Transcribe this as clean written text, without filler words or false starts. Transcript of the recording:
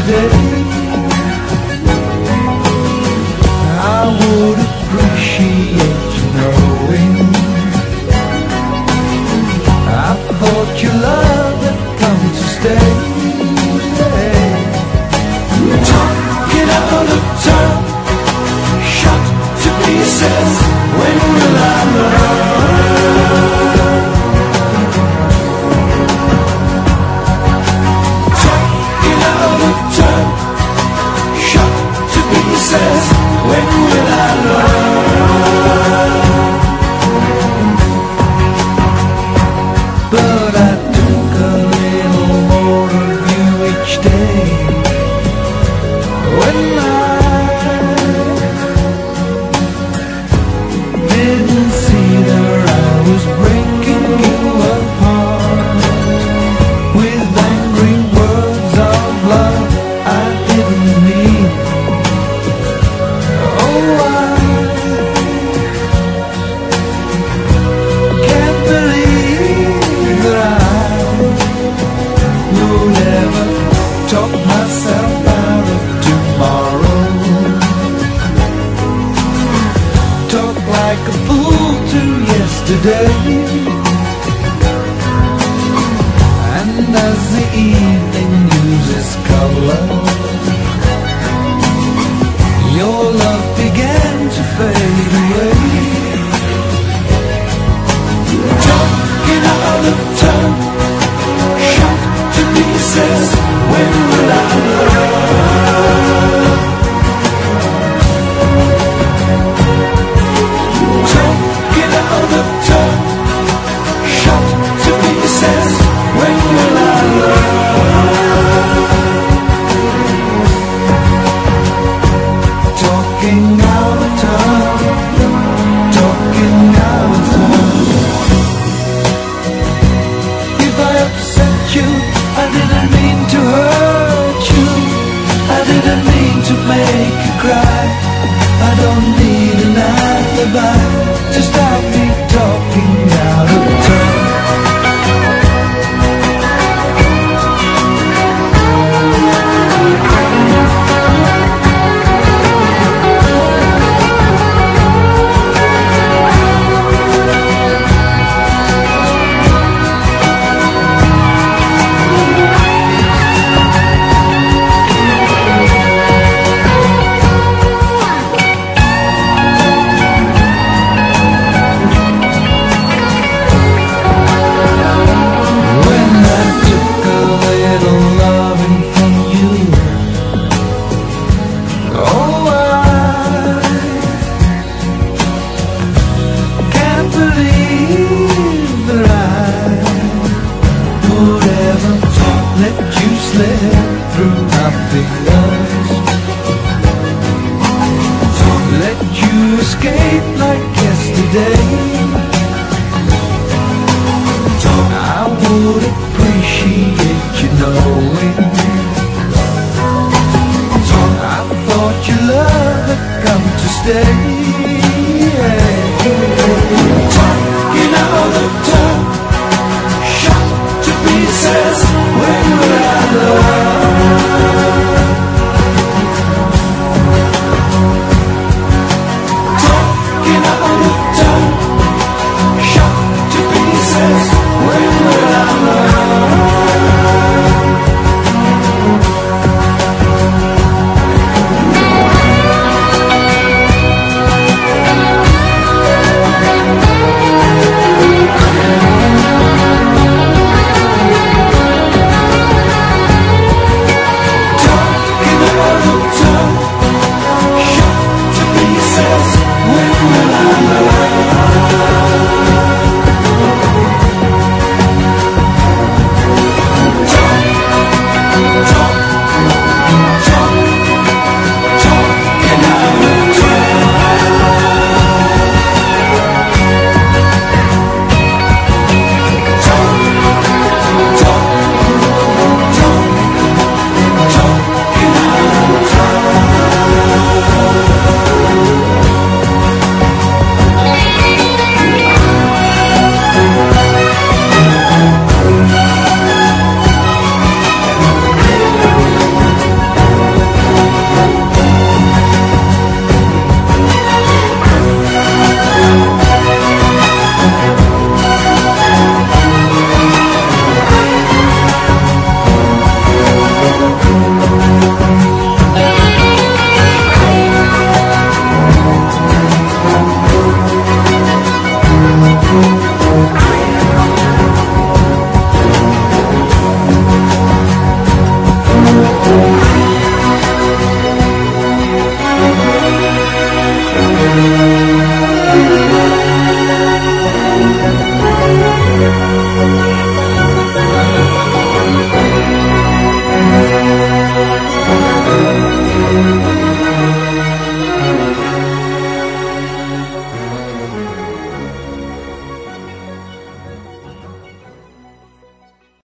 yesterday. I would appreciate you knowing I thought your love had come to stay. Talking out of turn, shot to pieces. When will I learn? Talking out of turn, shot to pieces. When will I learn? But I took a little more of you each day. When I didn't see that I was breaking you apart with angry words of love I didn't mean. Oh, I can't believe that I would ever talk myself out of tomorrow. Talk like a fool to yesterday. And as the evening loses color, your love began to fade away. Talking out of turn, shot to pieces. When will I learn? Talking out of turn, shot to pieces. When will I learn? Talking out of turn, talking out of turn. If I upset you, I didn't mean to hurt you. I didn't mean to make you cry. I don't need an alibi to stop me talking out of turn. Escape like yesterday. I would appreciate you knowing I thought your love had come to stay. Talking out of turn, shot to pieces.